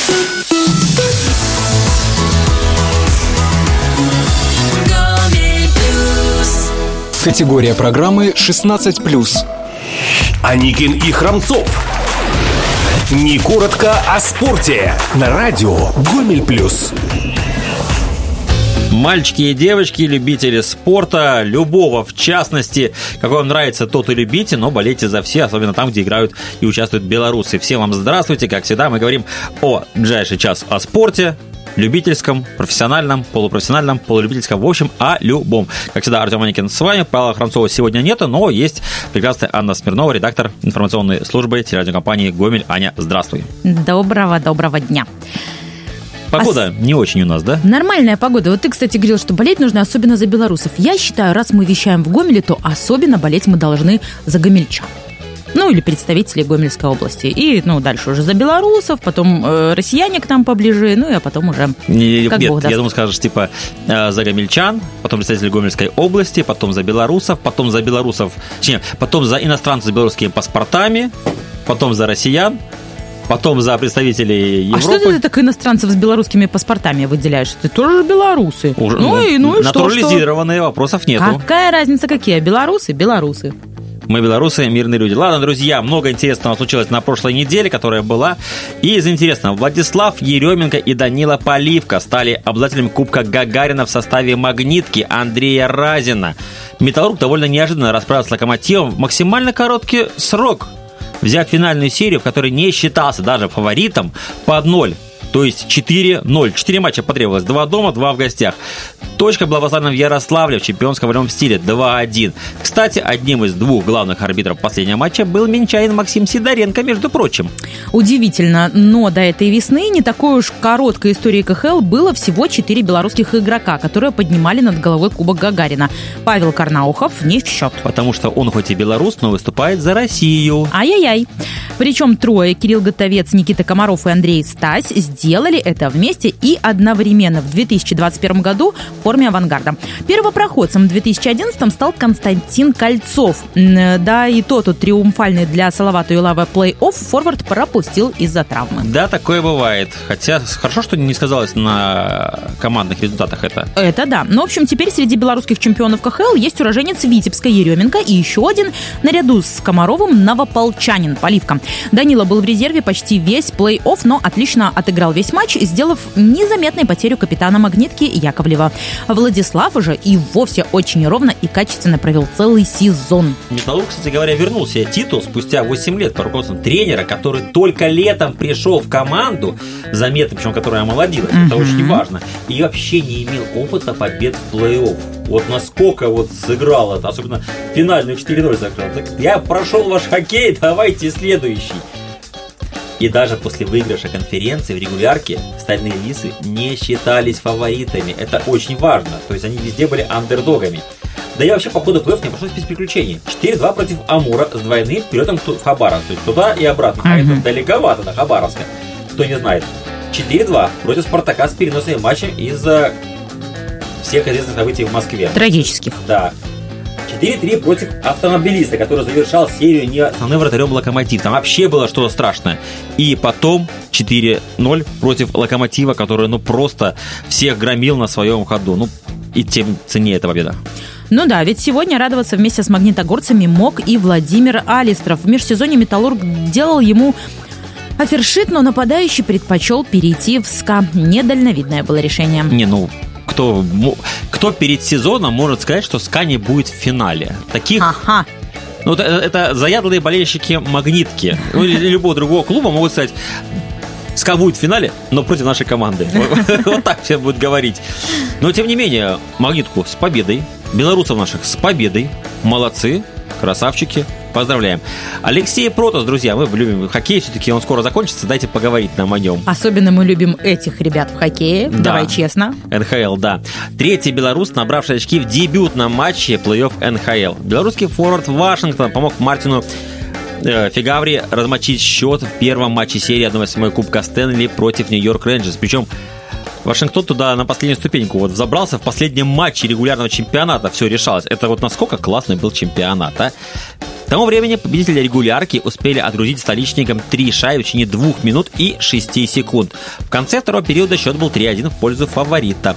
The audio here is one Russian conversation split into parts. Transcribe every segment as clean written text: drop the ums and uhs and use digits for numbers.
Категория программы 16+. Аникин и Храмцов. Не коротко о спорте. На радио Гомель Плюс. Мальчики и девочки, любители спорта, любого в частности, какой вам нравится, тот и любите, но болейте за все, особенно там, где играют и участвуют белорусы. Всем вам здравствуйте, как всегда, мы говорим о ближайший час о спорте, любительском, профессиональном, полупрофессиональном, полулюбительском, в общем, о любом. Как всегда, Артем Аникин с вами. Павла Храмцова сегодня нету, но есть прекрасная Анна Смирнова, редактор информационной службы телерадиокомпании «Гомель». Аня, здравствуй. Доброго дня. Погода не очень у нас, да? Нормальная погода. Вот ты, кстати, говорил, что болеть нужно особенно за белорусов. Я считаю, раз мы вещаем в Гомеле, то особенно болеть мы должны за гомельчан. Ну, или представителей Гомельской области. И, дальше уже за белорусов, потом россияне к нам поближе, а потом уже как Бог даст. Я думаю, скажешь, за гомельчан, потом представителей Гомельской области, потом за белорусов, потом за иностранцев с белорусскими паспортами, потом за россиян, потом за представителей Европы. А что ты так иностранцев с белорусскими паспортами выделяешь? Ты тоже белорусы. Уже, и натурализированные, вопросов нету. Какая разница, какие? Белорусы. Мы белорусы, мирные люди. Ладно, друзья, много интересного случилось на прошлой неделе, которая была. И из интересного, Владислав Еременко и Данила Поливко стали обладателями Кубка Гагарина в составе «Магнитки» Андрея Разина. «Металлург» довольно неожиданно расправился с «Локомотивом» в максимально короткий срок, взяв финальную серию, в которой не считался даже фаворитом, под 0. То есть 4-0. 4 матча потребовалось. 2 дома, 2 в гостях. Точка была поставлена в Ярославле в чемпионском волевом стиле 2-1. Кстати, одним из двух главных арбитров последнего матча был минчанин Максим Сидоренко, между прочим. Удивительно, но до этой весны не такой уж короткой истории КХЛ было всего 4 белорусских игрока, которые поднимали над головой Кубок Гагарина. Павел Карнаухов не в счет. Потому что он хоть и белорус, но выступает за Россию. Ай-яй-яй. Причем трое, Кирилл Готовец, Никита Комаров и Андрей Стась, сделали это вместе и одновременно в 2021 году в форме «Авангарда». Первопроходцем в 2011 стал Константин Кольцов. Да, и тот триумфальный для Салавата Юлаева плей-офф форвард пропустил из-за травмы. Да, такое бывает. Хотя хорошо, что не сказалось на командных результатах это. Это да. Но, в общем, теперь среди белорусских чемпионов КХЛ есть уроженец Витебска Еременко и еще один, наряду с Комаровым, новополчанин Поливко. Данила был в резерве почти весь плей-офф, но отлично отыграл весь матч, сделав незаметной потерю капитана «Магнитки» Яковлева. Владислав уже и вовсе очень ровно и качественно провел целый сезон. «Металлург», кстати говоря, вернул себе титул спустя 8 лет под руководством тренера, который только летом пришел в команду, заметно, причем которая омолодилась, это очень важно, и вообще не имел опыта побед в плей-офф. Вот насколько сыграл это, особенно финальную 4-0 закрыл. Я прошел ваш хоккей, давайте следующий. И даже после выигрыша конференции в регулярке стальные лисы не считались фаворитами. Это очень важно. То есть они везде были андердогами. Да и вообще по ходу плей-офф не прошлось без приключений. 4-2 против Амура с двойным перелетом в Хабаровск. То есть туда и обратно. А это далековато до Хабаровска. Кто не знает. 4-2 против Спартака с переносным матчем из-за всех известных событий в Москве. Трагических. Да. 4-3 против Автомобилиста, который завершал серию не основным вратарем «Локомотив». Там вообще было что-то страшное. И потом 4-0 против «Локомотива», который просто всех громил на своем ходу. И тем ценнее эта победа. Ну да, ведь сегодня радоваться вместе с магнитогорцами мог и Владимир Алистров. В межсезонье «Металлург» делал ему офершит, но нападающий предпочел перейти в СКА. Недальновидное было решение. Кто перед сезоном может сказать, что СКА не будет в финале? Таких... Ага. Это заядлые болельщики «Магнитки» или любого другого клуба могут сказать: СКА будет в финале, но против нашей команды. Вот так все будут говорить. Но, тем не менее, «Магнитку» с победой, белорусов наших с победой. Молодцы, красавчики. Поздравляем. Алексей Протас, друзья, мы любим хоккей, все-таки он скоро закончится, дайте поговорить нам о нем. Особенно мы любим этих ребят в хоккее, да. Давай честно. НХЛ, да. Третий белорус, набравший очки в дебютном матче плей-офф НХЛ. Белорусский форвард Вашингтон помог Мартину Фигаври размочить счет в первом матче серии 1/8 Кубка Стэнли против Нью-Йорк Рейнджерс. Причем Вашингтон туда на последнюю ступеньку взобрался в последнем матче регулярного чемпионата. Все решалось. Это насколько классный был чемпионат, а? К тому времени победители регулярки успели отгрузить столичникам 3 шайбы в течение 2 минут и 6 секунд. В конце второго периода счет был 3-1 в пользу фаворита.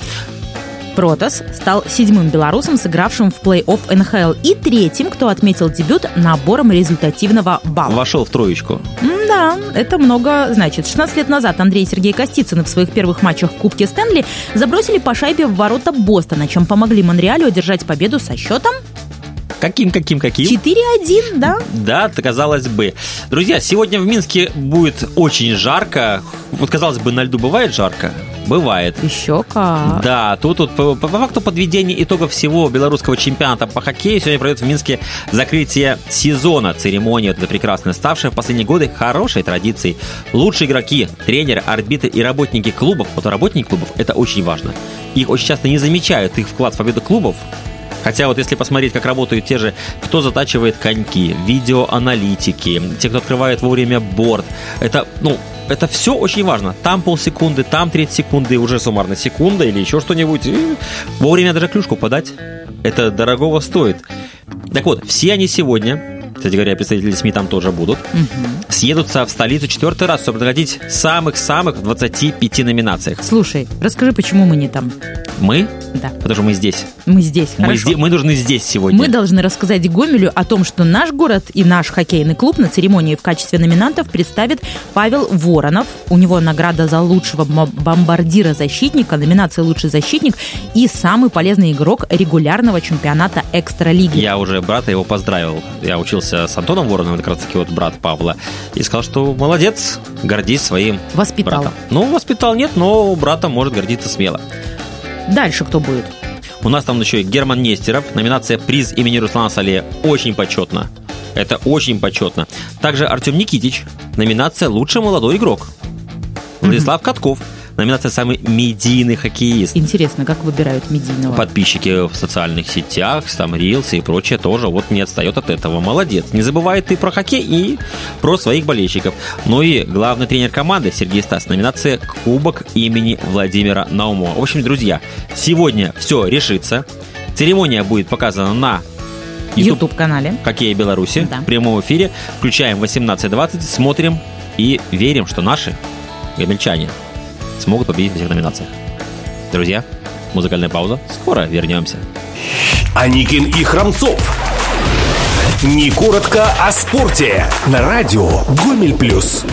Протас стал 7-м белорусом, сыгравшим в плей-офф НХЛ, и 3-м, кто отметил дебют набором результативного балла. Вошел в троечку. Да, это много значит. 16 лет назад Андрей и Сергей Костицыны в своих первых матчах в Кубке Стэнли забросили по шайбе в ворота Бостона, чем помогли Монреалю одержать победу со счетом... Каким? 4-1, да? Да, казалось бы. Друзья, сегодня в Минске будет очень жарко. Вот, казалось бы, на льду бывает жарко? Бывает. Еще как. Да, тут по факту подведения итогов всего белорусского чемпионата по хоккею сегодня пройдет в Минске закрытие сезона. Церемония эта прекрасная, ставшая в последние годы хорошей традицией. Лучшие игроки, тренеры, арбитры и работники клубов, вот работники клубов, это очень важно. Их очень часто не замечают, их вклад в победу клубов. Хотя вот если посмотреть, как работают те же, кто затачивает коньки, видеоаналитики, те, кто открывает вовремя борт, это все очень важно. Там полсекунды, там треть секунды, уже суммарно секунда или еще что-нибудь. И вовремя даже клюшку подать. Это дорогого стоит. Так вот, все они сегодня, кстати говоря, представители СМИ там тоже будут, съедутся в столицу 4-й раз, чтобы наградить самых-самых в 25 номинациях. Слушай, расскажи, почему мы не там? Мы? Да. Потому что мы здесь. Мы здесь, хорошо. Мы нужны здесь сегодня. Мы должны рассказать Гомелю о том, что наш город и наш хоккейный клуб на церемонии в качестве номинантов представит Павел Воронов. У него награда за лучшего бомбардира-защитника, номинация «Лучший защитник» и самый полезный игрок регулярного чемпионата Экстра-лиги. Я уже брата его поздравил. Я учился с Антоном Вороновым, как раз таки вот брат Павла, и сказал, что молодец, гордись своим Воспитал. братом. Ну, воспитал нет, но братом может гордиться смело. Дальше кто будет? У нас там еще и Герман Нестеров. Номинация «Приз имени Руслана Салея». Очень почетно. Это очень почетно. Также Артем Никитич. Номинация «Лучший молодой игрок». Владислав Катков. Номинация «Самый медийный хоккеист». Интересно, как выбирают медийного? Подписчики в социальных сетях, там рилсы и прочее тоже вот не отстает от этого. Молодец. Не забывает ты про хоккей и про своих болельщиков. Ну и главный тренер команды Сергей Стас. Номинация «Кубок имени Владимира Наумова». В общем, друзья, сегодня все решится. Церемония будет показана на YouTube-канале «Хоккей Беларуси» в прямом эфире. Включаем 18:20, смотрим и верим, что наши гомельчане смогут победить в этих номинациях. Друзья, музыкальная пауза. Скоро вернемся. Аникин и Храмцов. Не коротко о спорте. На радио Гомель Плюс.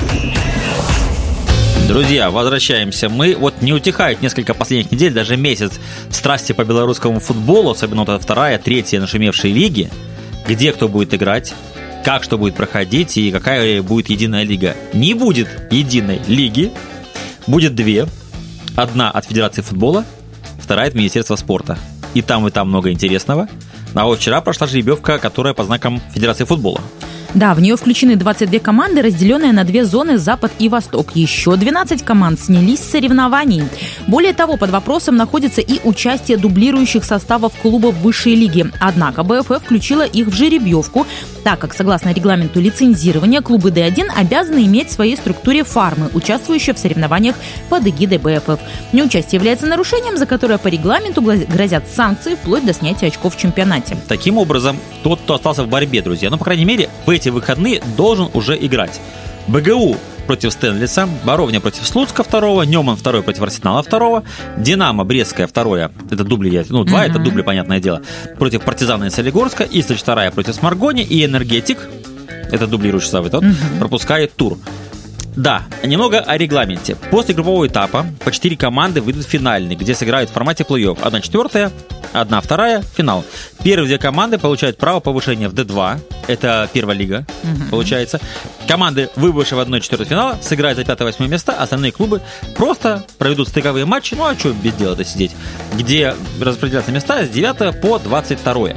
Друзья, возвращаемся. Мы вот не утихают несколько последних недель, даже месяц страсти по белорусскому футболу, особенно вот вторая, третья нашумевшие лиги, где кто будет играть, как что будет проходить и какая будет единая лига. Не будет единой лиги. Будет две. Одна от Федерации футбола, вторая от Министерства спорта. И там много интересного. А вот вчера прошла жеребьевка, которая по знакам Федерации футбола. Да, в нее включены 22 команды, разделенные на две зоны Запад и Восток. Еще 12 команд снялись с соревнований. Более того, под вопросом находится и участие дублирующих составов клубов высшей лиги. Однако БФФ включила их в жеребьевку, так как, согласно регламенту лицензирования, клубы Д1 обязаны иметь в своей структуре фармы, участвующие в соревнованиях под эгидой БФФ. Неучастие является нарушением, за которое по регламенту грозят санкции вплоть до снятия очков в чемпионате. Таким образом, тот, кто остался в борьбе, друзья, по крайней мере, в эти выходные должен уже играть. БГУ против Стэнлиса, Боровня против Слуцка 2, Неман 2 против Арсенала 2, Динамо Брестская 2, это дубли, 2 это дубли, понятное дело, против Партизана и Солигорска, Ислыч 2 против Сморгони и Энергетик, это дублирующий состав, пропускает тур. Да, немного о регламенте. После группового этапа по 4 команды выйдут в финальный, где сыграют в формате плей-офф. 1/4, 1/2, финал. Первые две команды получают право повышения в D2. Это первая лига, получается. Команды, выбывшие в 1/4 финала, сыграют за 5-8 места. Остальные клубы просто проведут стыковые матчи. Ну а что без дела-то сидеть? Где распределяются места с 9 по 22.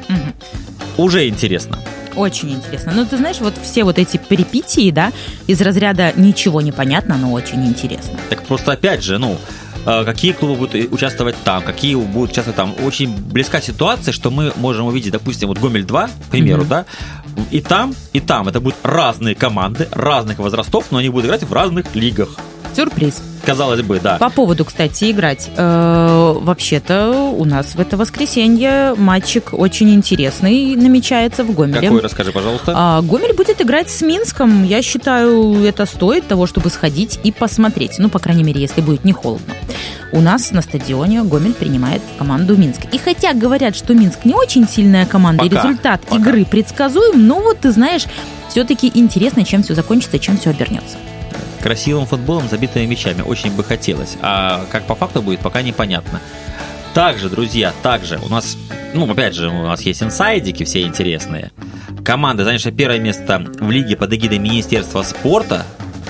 Уже интересно. Очень интересно. Ну, ты знаешь, вот все вот эти перипетии, да, из разряда ничего не понятно, но очень интересно. Так просто опять же, какие клубы будут участвовать там, какие будут участвовать там. Очень близка ситуация, что мы можем увидеть, допустим, вот Гомель-2, к примеру, да, и там. Это будут разные команды, разных возрастов, но они будут играть в разных лигах. Сюрприз. казалось бы, да. По поводу, кстати, играть. Вообще-то у нас в это воскресенье матчик очень интересный намечается в Гомеле. Какой, расскажи, пожалуйста. Гомель будет играть с Минском. Я считаю, это стоит того, чтобы сходить и посмотреть. Ну, по крайней мере, если будет не холодно. У нас на стадионе Гомель принимает команду Минск. И хотя говорят, что Минск не очень сильная команда, и результат игры предсказуем, но вот, ты знаешь, все-таки интересно, чем все закончится, чем все обернется. Красивым футболом, забитыми мячами. Очень бы хотелось. А как по факту будет, пока непонятно. Также, друзья, у нас, опять же, у нас есть инсайдики все интересные. Команда, занявшая первое место в лиге под эгидой Министерства спорта,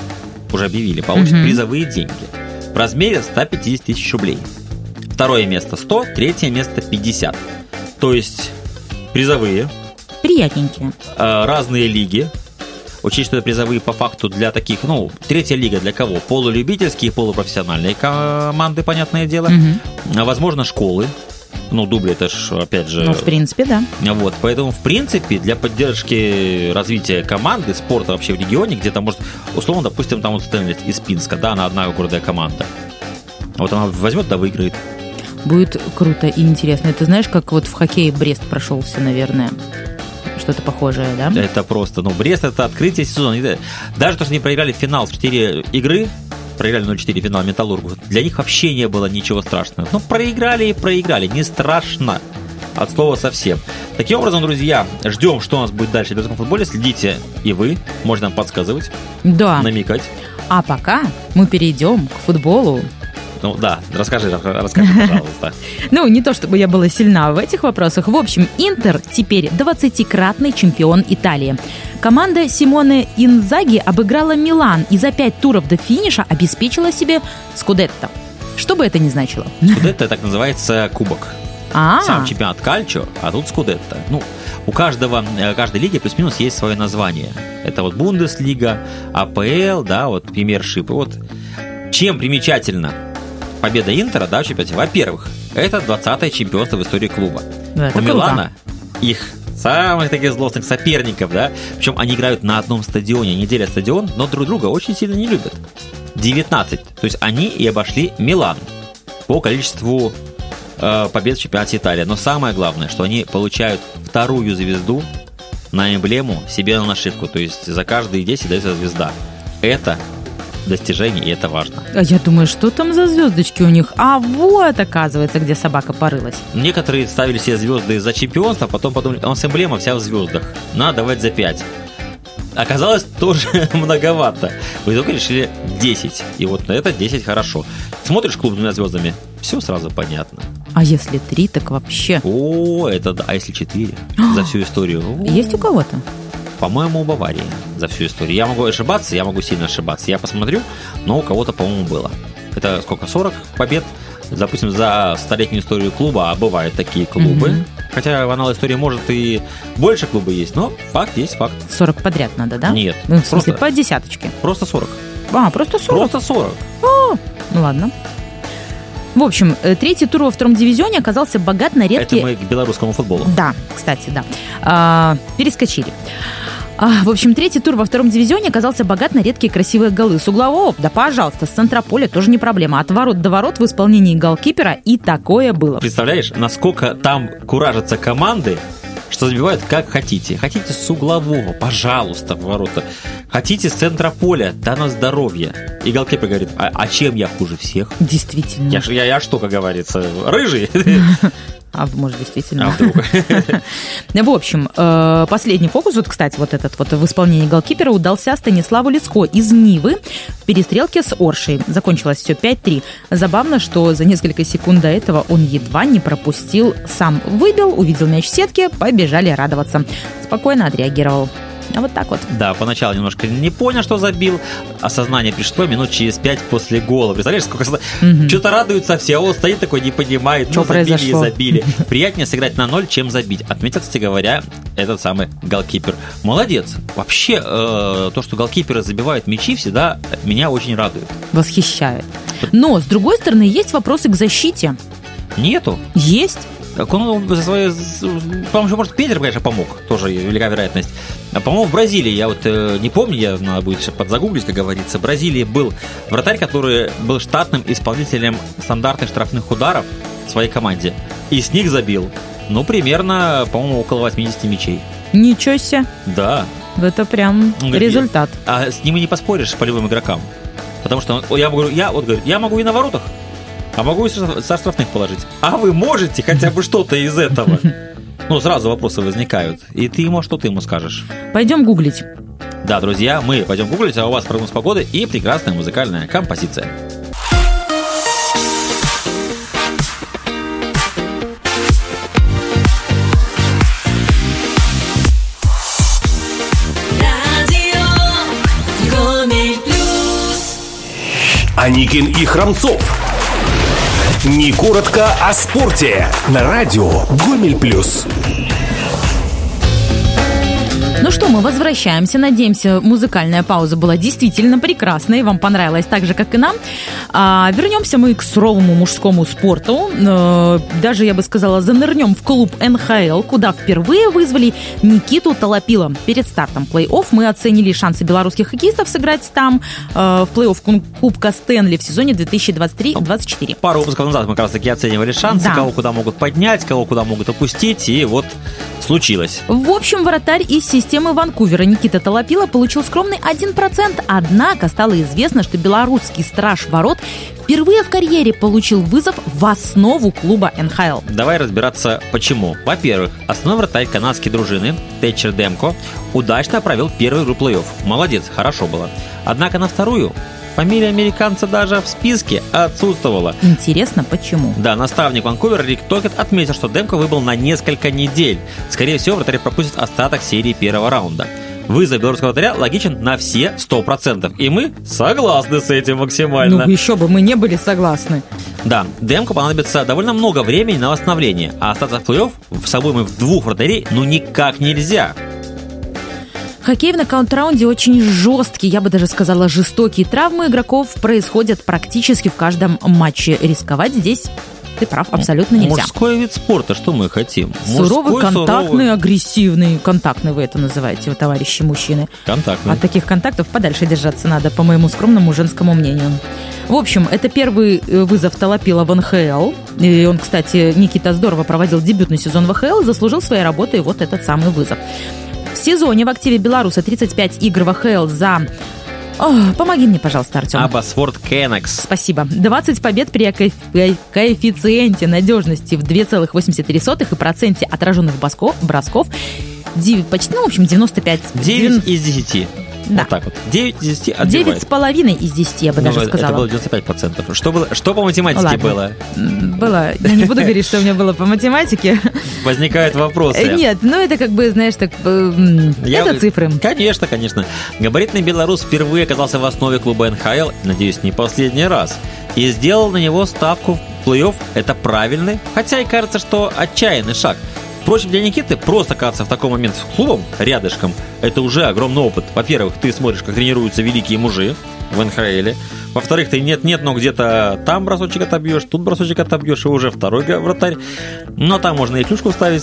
уже объявили, получит призовые деньги в размере 150 тысяч рублей. Второе место 100, третье место 50. То есть призовые. Приятненькие. Разные лиги. Учесть, что это призовые по факту для таких, третья лига для кого? Полулюбительские, полупрофессиональные команды, понятное дело. Возможно, школы. Дубли, это ж, опять же... в принципе, да. Вот, поэтому, в принципе, для поддержки развития команды, спорта вообще в регионе, где-то, может, условно, допустим, там вот Стэнли из Пинска, да, она одна гордая команда. Вот она возьмет, да, выиграет. Будет круто и интересно. Ты знаешь, как вот в хоккее Брест прошелся, наверное? Что-то похожее, да? Это просто, Брест — это открытие сезона. Даже то, что они проиграли финал в 4 игры, проиграли 0-4 финал Металлургу, для них вообще не было ничего страшного. Проиграли и проиграли, не страшно. От слова совсем. Таким образом, друзья, ждем, что у нас будет дальше в белорусском футболе. Следите и вы, можно нам подсказывать, намекать. А пока мы перейдем к футболу. Расскажи, пожалуйста. Не то чтобы я была сильна в этих вопросах. В общем, Интер теперь 20-кратный чемпион Италии. Команда Симоне Инзаги обыграла Милан и за 5 туров до финиша обеспечила себе скудетто. Что бы это ни значило. Скудетто — так называется кубок. Сам чемпионат Кальчо, а тут скудетто. У каждой лиги плюс-минус есть свое название. Это вот Бундеслига, АПЛ, да, вот премьер-шип. Вот чем примечательна победа Интера, да, в чемпионате? Во-первых, это 20-е чемпионство в истории клуба. У Милана их самых таких злостных соперников, да, причем они играют на одном стадионе, они делят стадион, но друг друга очень сильно не любят. 19, то есть они и обошли Милан по количеству побед в чемпионате Италии. Но самое главное, что они получают вторую звезду на эмблему себе на нашивку, то есть за каждые 10 дается звезда. Это достижение, и это важно. Я думаю, что там за звездочки у них? А вот, оказывается, где собака порылась. Некоторые ставили себе звезды за чемпионство, потом подумали, у нас эмблема вся в звездах, надо давать за 5. Оказалось, тоже многовато. Вы только решили 10. И вот на это 10 хорошо. Смотришь клуб с 2 звездами, все сразу понятно. А если 3, так вообще? А если 4 за всю историю? Есть у кого-то? По-моему, у Баварии за всю историю. Я могу ошибаться, я могу сильно ошибаться. Я посмотрю, но у кого-то, по-моему, было. Это сколько? 40 побед? Допустим, за столетнюю историю клуба, а бывают такие клубы. Хотя в анале истории может и больше клубов есть, но факт есть факт. 40 подряд надо, да? Нет. В смысле, по десяточке? Просто 40. Просто 40? Просто 40. Ладно. В общем, третий тур во втором дивизионе оказался богат на редкие... Это мы к белорусскому футболу. Да, кстати, да. Перескочили. В общем, третий тур во втором дивизионе оказался богат на редкие красивые голы. С углового, да пожалуйста, с центра поля тоже не проблема. От ворот до ворот в исполнении голкипера и такое было. Представляешь, насколько там куражатся команды, что забивают как хотите. Хотите с углового, пожалуйста, в ворота. Хотите с центра поля, да на здоровье. И голкипер говорит, а чем я хуже всех? Действительно. Я что, как говорится, рыжий? А может, действительно. вдруг? В общем, последний фокус, вот, кстати, вот этот вот в исполнении голкипера удался Станиславу Лицко из Нивы в перестрелке с Оршей. Закончилось все 5-3. Забавно, что за несколько секунд до этого он едва не пропустил. Сам выбил, увидел мяч в сетке, побежали радоваться. Спокойно отреагировал. А вот так вот. Да, поначалу немножко не понял, что забил. Осознание пришло минут через 5 после гола. Представляешь, сколько... Что-то радуются все, а он стоит такой, не понимает, что забили и забили. Приятнее сыграть на 0, чем забить. Отметил, кстати говоря, этот самый голкипер. Молодец. Вообще, то, что голкиперы забивают мячи, всегда меня очень радует. Восхищает. Но, с другой стороны, есть вопросы к защите. Нету. Есть. Как он за свои... По-моему, может, Питер, конечно, помог. Тоже велика вероятность. По-моему, в Бразилии, я вот не помню, надо будет сейчас подзагуглить, как говорится. В Бразилии был вратарь, который был штатным исполнителем стандартных штрафных ударов в своей команде. И с них забил, примерно, по-моему, около 80 мячей. Ничего себе. Да. Это прям результат. А с ним и не поспоришь с полевым игрокам. Потому что я могу и на воротах, а могу и со штрафных положить. А вы можете хотя бы что-то из этого? Сразу вопросы возникают. И ты что ты ему скажешь? Пойдем гуглить. Да, друзья, мы пойдем гуглить, а у вас прогноз погоды и прекрасная музыкальная композиция. Аникин и Храмцов. Не коротко о спорте. На радио Гомель Плюс. Ну что, мы возвращаемся. Надеемся, музыкальная пауза была действительно прекрасной. Вам понравилось так же, как и нам. Вернемся мы к суровому мужскому спорту. Даже, я бы сказала, занырнем в клуб НХЛ, куда впервые вызвали Никиту Толопила. Перед стартом плей-офф мы оценили шансы белорусских хоккеистов сыграть там в плей-офф Кубка Стэнли в сезоне 2023-2024. Пару выпусков назад мы как раз таки оценивали шансы, кого куда могут поднять, кого куда могут опустить, и вот случилось. В общем, вратарь из системы Ванкувера Никита Толопила получил скромный 1%, однако стало известно, что белорусский страж ворот впервые в карьере получил вызов в основу клуба НХЛ. Давай разбираться, почему. Во-первых, основной вратарь канадской дружины Тэтчер Демко удачно провел первую игру плей-офф. Молодец, хорошо было. Однако на вторую фамилия американца даже в списке отсутствовала. Интересно, почему? Да, наставник Ванкувера Рик Токет отметил, что Демко выбыл на несколько недель. Скорее всего, вратарь пропустит остаток серии первого раунда. Вызов белорусского вратаря логичен на все 100%. И мы согласны с этим максимально. Еще бы, мы не были согласны. Да, Демко понадобится довольно много времени на восстановление, а остаться в плей-офф с обоими в двух вратарей никак нельзя. Хоккей в нокаут-раунде очень жесткий, я бы даже сказала жестокие. Травмы игроков происходят практически в каждом матче. Рисковать здесь, ты прав, абсолютно нельзя. Мужской вид спорта, что мы хотим? Суровый, контактный, агрессивный. Контактный вы это называете, вы, товарищи мужчины. Контактный. От таких контактов подальше держаться надо, по моему скромному женскому мнению. В общем, это первый вызов Толопила в НХЛ. И он, кстати, Никита здорово проводил дебютный сезон в НХЛ и заслужил своей работой вот этот самый вызов. В сезоне в активе белоруса 35 игр в АХЛ за... помоги мне, пожалуйста, Артем. Аббосфорд Кеннекс. Спасибо. 20 побед при коэффициенте надежности в 2,83 и проценте отраженных бросков. Почти, в общем, 95. 9 из 10. Да. Вот так вот. 9 из 10 отбивает. 9,5 из 10, я бы даже сказала. Это было 95%. Что по математике было? Было. Я не буду говорить, что у меня было по математике. Возникают вопросы. Нет, это как бы, знаешь, так... Это цифры. Конечно. Габаритный белорус впервые оказался в основе клуба НХЛ, надеюсь, не последний раз, и сделал на него ставку в плей-офф. Это правильный, хотя и кажется, что отчаянный шаг. Впрочем, для Никиты просто оказаться в таком моменте с клубом рядышком – это уже огромный опыт. Во-первых, ты смотришь, как тренируются великие мужи в НХЛ. Во-вторых, ты нет, но где-то там бросочек отобьешь, тут бросочек отобьешь, и уже второй вратарь. Но там можно и клюшку ставить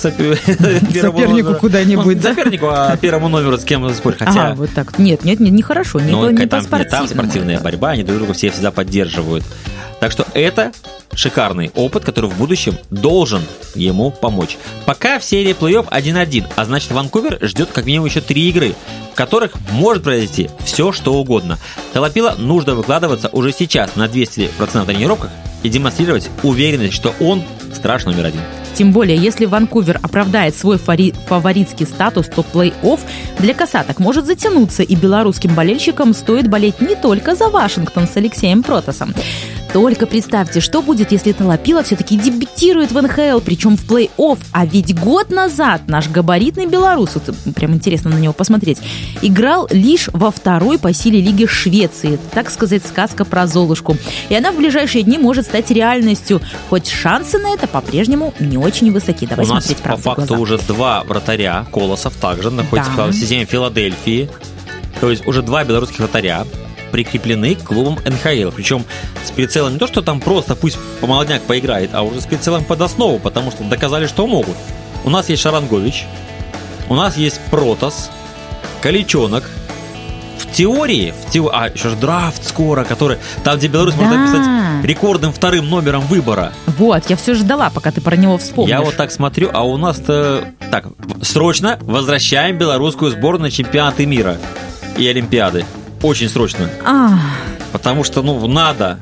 сопернику куда-нибудь, да? Сопернику, а первому номеру с кем спорить. Хотя... вот так. Нет, нехорошо, не по-спортивному. Там спортивная борьба, они друг друга все всегда поддерживают. Так что это шикарный опыт, который в будущем должен ему помочь. Пока в серии плей-офф 1-1, а значит Ванкувер ждет как минимум еще 3 игры, в которых может произойти все, что угодно. Толопила нужно выкладываться уже сейчас на 200% тренировках и демонстрировать уверенность, что он страж номер 1. Тем более, если Ванкувер оправдает свой фаворитский статус, то плей-офф для касаток может затянуться, и белорусским болельщикам стоит болеть не только за Вашингтон с Алексеем Протасом. Только представьте, что будет, если Толопила все-таки дебютирует в НХЛ, причем в плей-офф. А ведь год назад наш габаритный белорус, прям интересно на него посмотреть, играл лишь во второй по силе лиги Швеции. Так сказать, сказка про Золушку. И она в ближайшие дни может стать реальностью. Хоть шансы на это по-прежнему не очень высоки. Давай смотреть правду в глаза. У нас по факту уже 2 вратаря, Колосов также, находится в системе Филадельфии. То есть уже 2 белорусских вратаря. прикреплены к клубам НХЛ. Причем с прицелом не то, что там просто пусть молодняк поиграет, а уже с прицелом под основу, потому что доказали, что могут. У нас есть Шарангович, у нас есть Протас, Каличонок. В теории, еще же драфт скоро, который там, где Беларусь может написать рекордным вторым номером выбора. Вот, я все ждала, пока ты про него вспомнишь. Я вот так смотрю, а у нас-то... Так, срочно возвращаем белорусскую сборную на чемпионаты мира и Олимпиады. Очень срочно. Потому что, надо.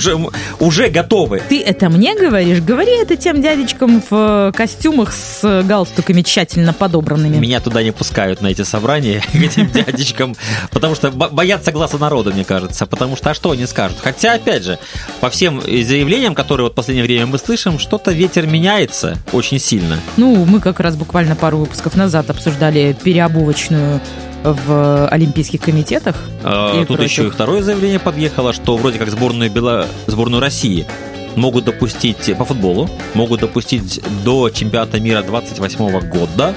Уже готовы. Ты это мне говоришь? Говори это тем дядечкам в костюмах с галстуками тщательно подобранными. Меня туда не пускают на эти собрания, к этим дядечкам, потому что боятся глаза народа, мне кажется. Потому что, а что они скажут? Хотя, опять же, по всем заявлениям, которые вот в последнее время мы слышим, что-то ветер меняется очень сильно. Мы как раз буквально пару выпусков назад обсуждали переобувочную в Олимпийских комитетах. Тут еще и второе заявление подъехало, что вроде как сборную России могут допустить по футболу, могут допустить до чемпионата мира 28-го года,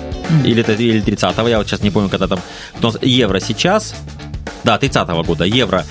или 30-го, я вот сейчас не помню, когда там, Евро сейчас, да, 30-го года, Евро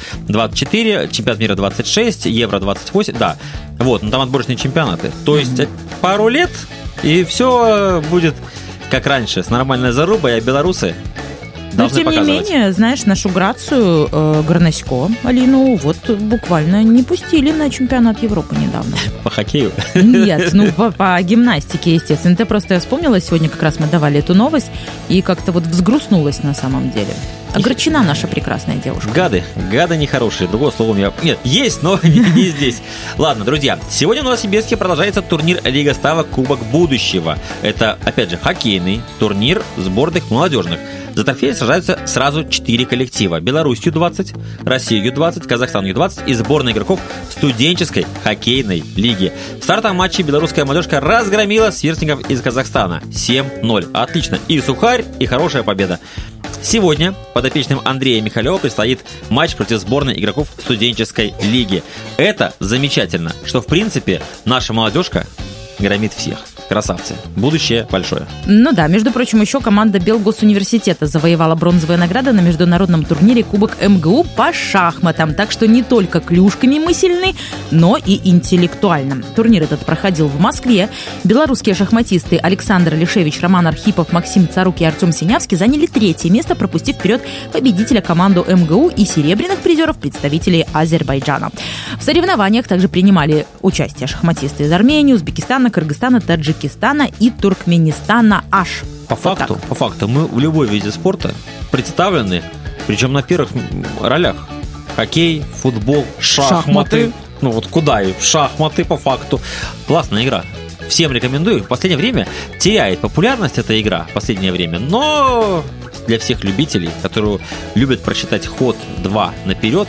24, чемпионат мира 26, Евро 28, да, вот, там отборочные чемпионаты, то есть пару лет, и все будет как раньше, с нормальной зарубой, а белорусы но, тем не менее, знаешь, нашу Грацию, Горнасько, Алину, вот буквально не пустили на чемпионат Европы недавно. По хоккею? Нет, по гимнастике, естественно. Ты просто вспомнила, сегодня как раз мы давали эту новость, и как-то вот взгрустнулась на самом деле. Огорчена наша прекрасная девушка. Гады нехорошие. Другого слова у меня... Нет, есть, но не здесь. Ладно, друзья, сегодня в Новосибирске продолжается турнир Лига ставок Кубок будущего. Это, опять же, хоккейный турнир сборных молодежных. За трофей сражаются сразу 4 коллектива. Беларусь Ю-20, Россия Ю-20, Казахстан Ю-20 и сборная игроков студенческой хоккейной лиги. В стартовом матче белорусская молодежка разгромила сверстников из Казахстана 7-0. Отлично. И сухарь, и хорошая победа. Сегодня подопечным Андрея Михалева предстоит матч против сборной игроков студенческой лиги. Это замечательно, что в принципе наша молодежка громит всех. Красавцы. Будущее большое. Между прочим, еще команда Белгосуниверситета завоевала бронзовые награды на международном турнире Кубок МГУ по шахматам. Так что не только клюшками мы сильны, но и интеллектуально. Турнир этот проходил в Москве. Белорусские шахматисты Александр Лишевич, Роман Архипов, Максим Царук и Артем Синявский заняли 3-е место, пропустив вперед победителя команду МГУ и серебряных призеров представителей Азербайджана. В соревнованиях также принимали участие шахматисты из Армении, Узбекистана, Кыргызстана, Таджикистана и Туркменистана аж. По факту, мы в любой виде спорта представлены, причем на первых ролях. Хоккей, футбол, шахматы. Куда и шахматы по факту. Классная игра. Всем рекомендую. В последнее время теряет популярность эта игра. В последнее время. Но для всех любителей, которые любят просчитать ход 2 наперед,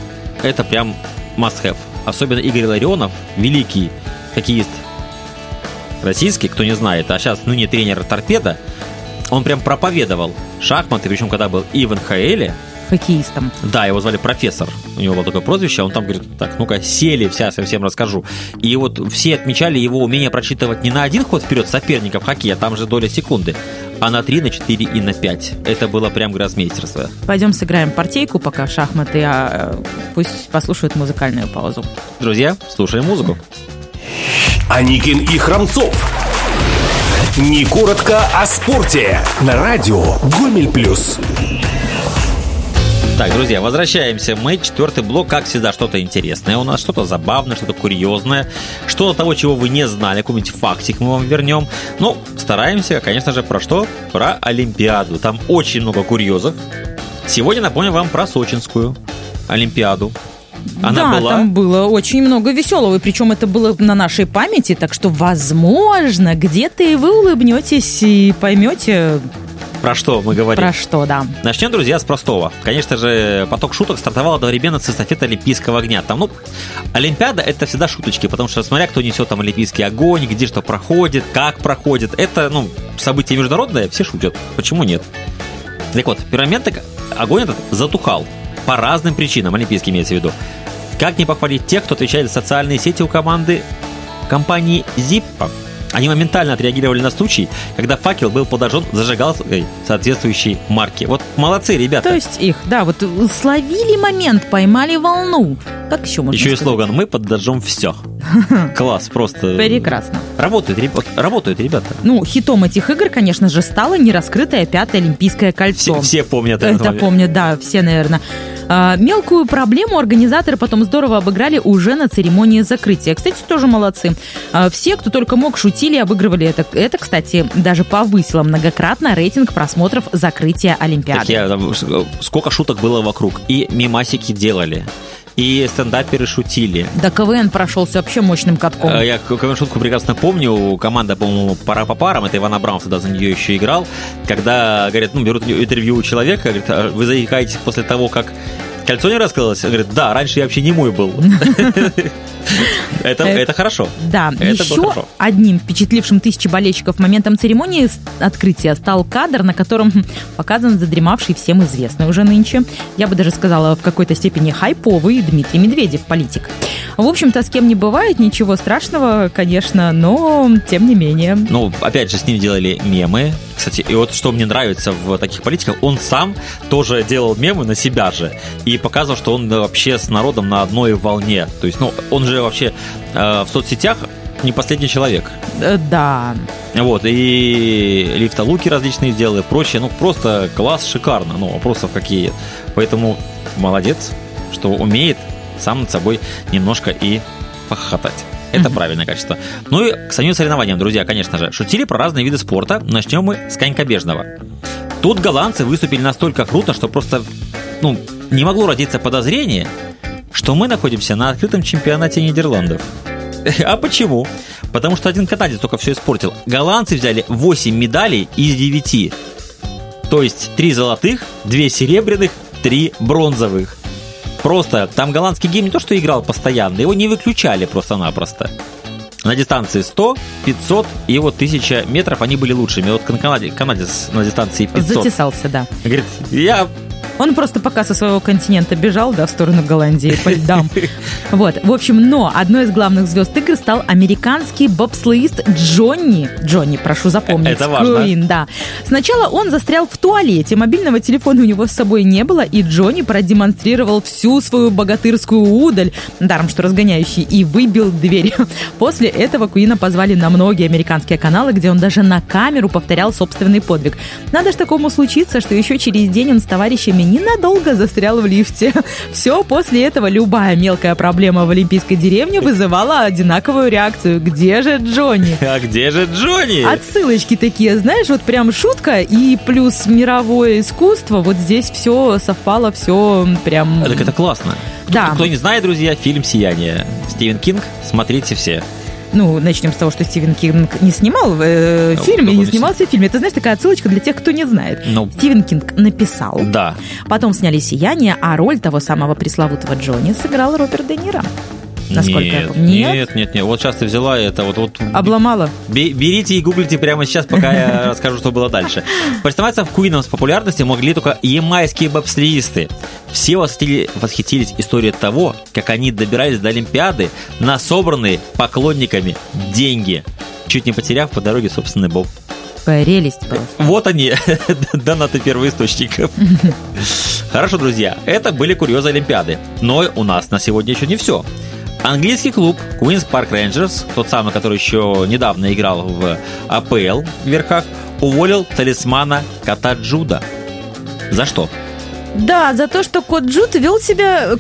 это прям must have. Особенно Игорь Ларионов, великий хоккеист российский, кто не знает, а сейчас ныне тренер «Торпедо», он прям проповедовал шахматы, причем когда был и в НХЛе. Хоккеистом. Да, его звали профессор, у него было такое прозвище, он там говорит, так, ну-ка, сели, сейчас я всем расскажу. И вот все отмечали его умение прочитывать не на один ход вперед соперника в хоккее, там же доля секунды, а на 3, на 4 и на 5. Это было прям гроссмейстерство. Пойдем сыграем партийку пока в шахматы, а пусть послушают музыкальную паузу. Друзья, слушаем музыку. Аникин и Храмцов. Не коротко о спорте. На радио Гомель Плюс. Так, друзья, возвращаемся. Мы 4-й блок, как всегда, что-то интересное у нас, что-то забавное, что-то курьезное, что-то того, чего вы не знали, какой-нибудь фактик мы вам вернем. Ну, стараемся, конечно же, про что? Про Олимпиаду. Там очень много курьезов. Сегодня напомню вам про Сочинскую Олимпиаду. Она была... там было очень много веселого, и причем это было на нашей памяти, так что, возможно, где-то и вы улыбнетесь и поймете... Про что мы говорим? Про что, да. Начнем, друзья, с простого. Конечно же, поток шуток стартовал одновременно с эстафетой Олимпийского огня. Там, Олимпиада — это всегда шуточки, потому что, смотря кто несет там Олимпийский огонь, где что проходит, как проходит, это, событие международное, все шутят. Почему нет? Так вот, в первый момент огонь этот затухал. По разным причинам, олимпийский имеется в виду. Как не похвалить тех, кто отвечает за социальные сети у команды компании Zippo? Они моментально отреагировали на случай, когда факел был подожжен зажигалкой соответствующей марки. Вот молодцы, ребята. То есть их, да, вот словили момент, поймали волну. Как еще можно Еще сказать? и слоган «Мы подожжем все». Класс, просто. Прекрасно. Работают, ребята. Ну, хитом этих игр, конечно же, стало нераскрытое 5-е Олимпийское кольцо. Все помнят этот Это момент. помнят, да, все, наверное. Мелкую проблему организаторы потом здорово обыграли уже на церемонии закрытия. Кстати, тоже молодцы. Все, кто только мог, шутили и обыгрывали это. Это, кстати, даже повысило многократно рейтинг просмотров закрытия Олимпиады. Сколько шуток было вокруг. И мемасики делали. И стендаперы шутили. Да, КВН прошелся вообще мощным катком. Я КВН-шутку прекрасно помню. Команда, по-моему, «Пара по парам», это Иван Абрамов тогда за нее еще играл. Когда, говорят, берут интервью у человека, говорят, а вы заикаетесь после того, как кольцо не раскрылось? Говорит, да, раньше я вообще немой был. Это хорошо. Да, Это было еще хорошо. одним впечатлившим тысячи болельщиков моментом церемонии открытия стал кадр, на котором показан задремавший всем известный уже нынче, я бы даже сказала, в какой-то степени хайповый Дмитрий Медведев, политик. В общем-то, с кем не бывает, ничего страшного, конечно, но тем не менее. Ну, опять же, с ним делали мемы. Кстати, и вот что мне нравится в таких политиках, он сам тоже делал мемы на себя же и показывал, что он вообще с народом на одной волне. То есть, ну, он же вообще в соцсетях не последний человек. Да. Вот, и лифтолуки различные делал и прочее. Ну, просто класс, шикарно. Ну, вопросов какие. Поэтому молодец, что умеет сам над собой немножко и похохотать. Это правильное качество. Ну и к самим соревнованиям, друзья, конечно же, шутили про разные виды спорта. Начнем мы с конькобежного. Тут голландцы выступили настолько круто, что просто, не могло родиться подозрение, что мы находимся на открытом чемпионате Нидерландов. А почему? Потому что один канадец только все испортил. Голландцы взяли 8 медалей из 9. То есть 3 золотых, 2 серебряных, 3 бронзовых. Просто там голландский гимн не то что играл постоянно, его не выключали просто-напросто. На дистанции 100, 500 и вот 1000 метров они были лучшими. Вот канадец на дистанции 500. Затесался, да. Говорит, Он просто пока со своего континента бежал, в сторону Голландии, по льдам. Вот, в общем, но одной из главных звезд игр стал американский бобслеист Джонни. Джонни, прошу запомнить. Это важно. Куин, да. Сначала он застрял в туалете, мобильного телефона у него с собой не было, и Джонни продемонстрировал всю свою богатырскую удаль, даром что разгоняющий, и выбил дверь. После этого Куина позвали на многие американские каналы, где он даже на камеру повторял собственный подвиг. Надо ж такому случиться, что еще через день он с товарищами ненадолго застрял в лифте. Все, после этого любая мелкая проблема в олимпийской деревне вызывала одинаковую реакцию. Где же Джонни? А где же Джонни? Отсылочки такие, знаешь, вот прям шутка и плюс мировое искусство. Вот здесь все совпало, все прям... Так это классно. Да. Кто не знает, друзья, фильм «Сияние». Стивен Кинг, смотрите все. Начнем с того, что Стивен Кинг не снимал фильм и не снимался в фильме. Это, знаешь, такая отсылочка для тех, кто не знает. Стивен Кинг написал. Да. Потом сняли «Сияние», а роль того самого пресловутого Джонни сыграл Роберт Де Ниро. Насколько я помню. Нет. Вот сейчас ты взяла это вот. Обломала. Берите и гуглите прямо сейчас, пока я расскажу, что было дальше. Признаваться в Куином с популярностью могли только ямайские бобслеисты. Все восхитились историей того, как они добирались до Олимпиады на собранные поклонниками деньги, чуть не потеряв по дороге собственный боб. Прелесть просто. Вот они, донаты первоисточников. Хорошо, друзья, это были курьезы Олимпиады. Но у нас на сегодня еще не все. Английский клуб Queen's Park Rangers, тот самый, который еще недавно играл в АПЛ в верхах, уволил талисмана кота Джуда. За что? Да, за то, что кот Джуд вел себя,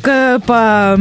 по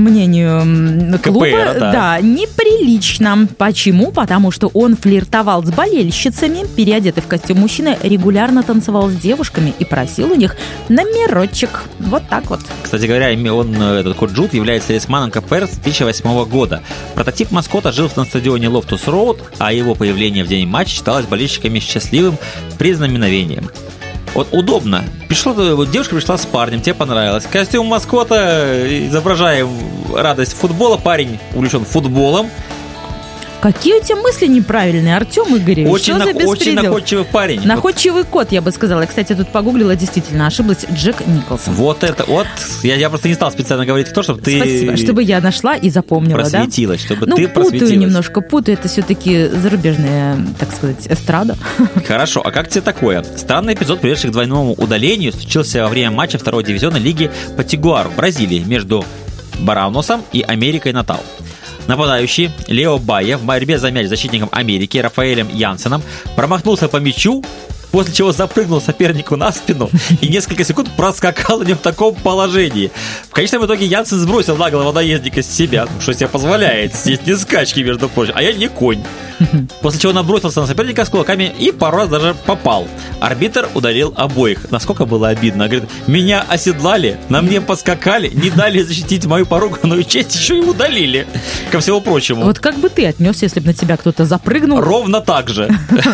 мнению клуба, КПР, да, неприлично. Почему? Потому что он флиртовал с болельщицами, переодетый в костюм мужчины, регулярно танцевал с девушками и просил у них номерочек. Вот так вот. Кстати говоря, этот кот Джуд является талисманом КПР с 2008 года. Прототип маскота жил на стадионе Лофтус Роуд, а его появление в день матча считалось болельщиками счастливым признаменовением. Вот удобно. Девушка пришла с парнем, тебе понравилось. Костюм маскота, изображаем радость футбола. Парень увлечен футболом. Какие у тебя мысли неправильные, Артем Игоревич? Что за беспредел? Очень находчивый парень. Находчивый кот, я бы сказала. Я, кстати, тут погуглила, действительно, ошиблась. Джек Николсон. Вот это, вот. Я просто не стал специально говорить то, чтобы ты... Спасибо, чтобы я нашла и запомнила, просветилась, да? Чтобы ты просветилась. Путаю немножко, это все-таки зарубежная, так сказать, эстрада. Хорошо, а как тебе такое? Странный эпизод, приведший к двойному удалению, случился во время матча второго дивизиона Лиги Потигуару в Бразилии между Барауносом и Америкой Натал. Нападающий Лео Байя в борьбе за мяч с защитником Америки Рафаэлем Янсеном промахнулся по мячу, после чего запрыгнул сопернику на спину и несколько секунд проскакал у него в таком положении. В конечном итоге Янсен сбросил наглого наездника с себя, что себе позволяет. Здесь не скачки, между прочим, а я не конь. После чего набросился на соперника с кулаками и пару раз даже попал. Арбитр удалил обоих. Насколько было обидно. Говорит, меня оседлали, на мне поскакали, не дали защитить мою поруганную честь, еще и удалили. Ко всему прочему. Вот как бы ты отнесся, если бы на тебя кто-то запрыгнул? Ровно так же.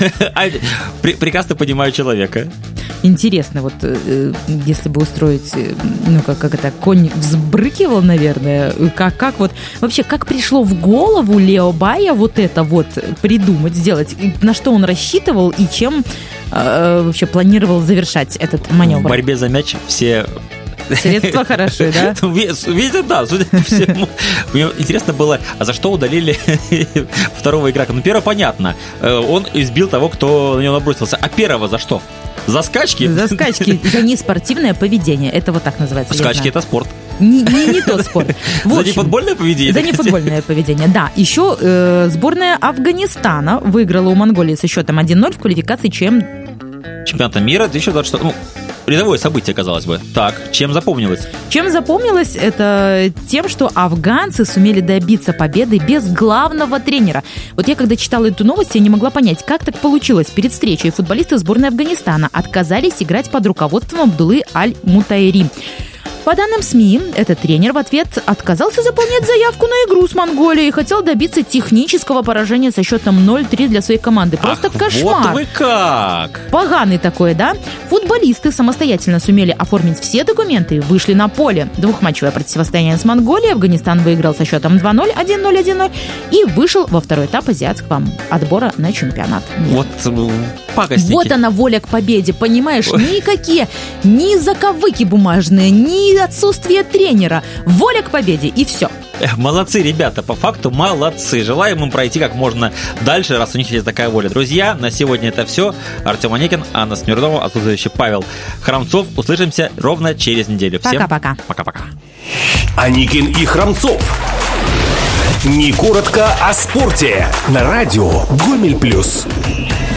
Прекрасно понимаю человека. Интересно, вот если бы устроить, как это, конь взбрыкивал, наверное, как вот, вообще, как пришло в голову Лео Байя вот это вот придумать, сделать, на что он рассчитывал и чем вообще планировал завершать этот маневр? В борьбе за мяч все... Средства хороши, да? Видите, да, судя по всему. Мне интересно было, а за что удалили второго игрока? Первое, понятно, он избил того, кто на него набросился. А первого за что? За скачки? За скачки, за неспортивное поведение. Это вот так называется. Скачки – это спорт. Не тот спорт. За нефутбольное поведение? За нефутбольное поведение, да. Еще сборная Афганистана выиграла у Монголии со счетом 1-0 в квалификации чемпионата мира 2026. Рядовое событие, казалось бы. Так, чем запомнилось? Чем запомнилось, это тем, что афганцы сумели добиться победы без главного тренера. Вот я, когда читала эту новость, я не могла понять, как так получилось. Перед встречей футболисты сборной Афганистана отказались играть под руководством Абдуллы Аль-Мутайри. По данным СМИ, этот тренер в ответ отказался заполнять заявку на игру с Монголией и хотел добиться технического поражения со счетом 0-3 для своей команды. Просто кошмар. Вот вы как! Поганый такой, да? Футболисты самостоятельно сумели оформить все документы и вышли на поле. Двухматчевое противостояние с Монголией. Афганистан выиграл со счетом 2-0, 1-0, 1-0 и вышел во второй этап азиатского отбора на чемпионат мира. Вот пакостики. Вот она воля к победе, понимаешь? Никакие, ни заковыки бумажные, ни отсутствие тренера. Воля к победе, и все. Молодцы, ребята, по факту молодцы. Желаем им пройти как можно дальше, раз у них есть такая воля. Друзья, на сегодня это все. Артем Аникин, Анна Смирнова, отсутствующий Павел Храмцов. Услышимся ровно через неделю. Всем пока-пока. Пока-пока. Аникин и Храмцов. Не коротко о спорте. На радио Гомель+.